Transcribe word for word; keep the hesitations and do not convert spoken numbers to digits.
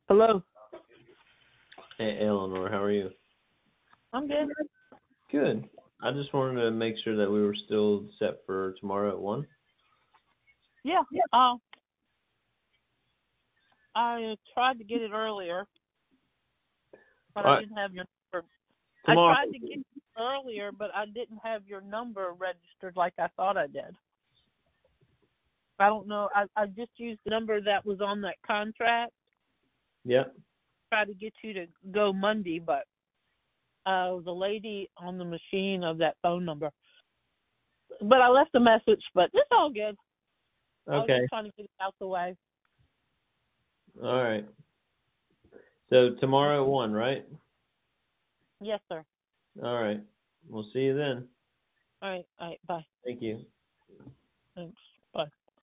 Hello. Hey, Eleanor, how are you? I'm good. Good. I just wanted to make sure that we were still set for tomorrow at one. Yeah. Uh, I tried to get it earlier, but All I right. didn't have your number. I Tomorrow. tried to get it earlier, but I didn't have your number registered like I thought I did. I don't know. I, I just used the number that was on that contract. Yep. Tried to get you to go Monday, but uh, the lady on the machine of that phone number. But I left a message, but it's all good. I was Okay. just trying to get it out the way. All right. So tomorrow at one, right? Yes, sir. All right. We'll see you then. All right. All right. Bye. Thank you. Thanks. Bye.